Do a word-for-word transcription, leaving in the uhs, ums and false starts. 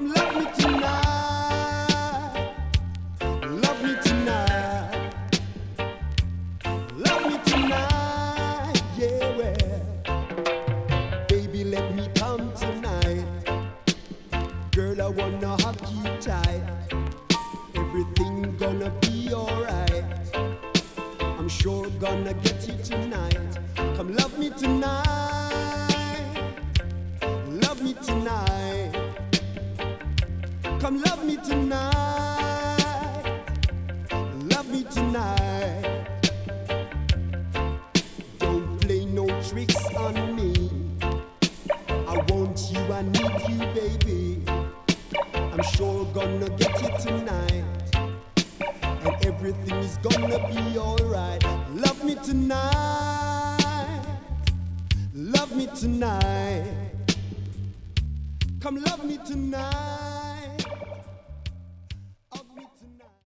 Come love me tonight. Love me tonight. Love me tonight. Yeah, well. Baby, let me come tonight. Girl, I wanna hug you tight. Everything gonna be alright. I'm sure gonna get you tonight. Come love me tonight. Love me tonight. Come love me tonight. Love me tonight. Don't play no tricks on me. I want you, I need you, baby. I'm sure gonna get you tonight. And everything is gonna be alright. Love me tonight. Love me tonight. Come love me tonight.